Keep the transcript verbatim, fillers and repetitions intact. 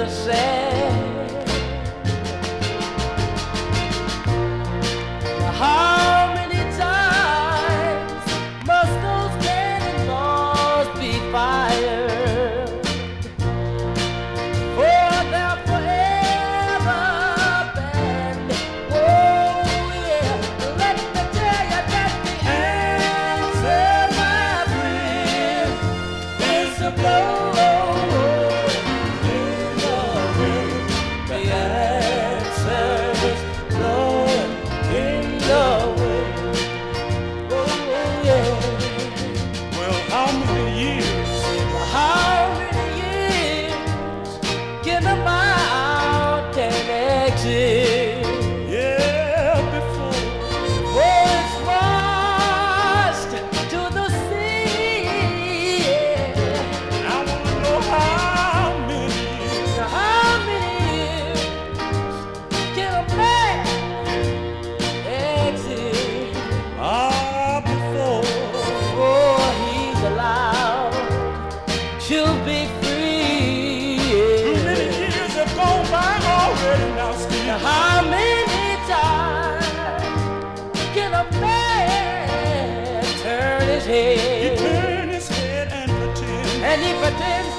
sad. How many times must those cannonballs be fired for their forever banned? Oh yeah, let me tell you that the answer, my friend, is to blow. Yeah, before, before it's washed to the sea. Yeah. I wanna know how many years, how many years can a man exist? Ah, before, before he's allowed to be free. Yeah. Too many years have gone by already now, Steve. How many times can a man turn his head? He turn his head and pretend, and he pretends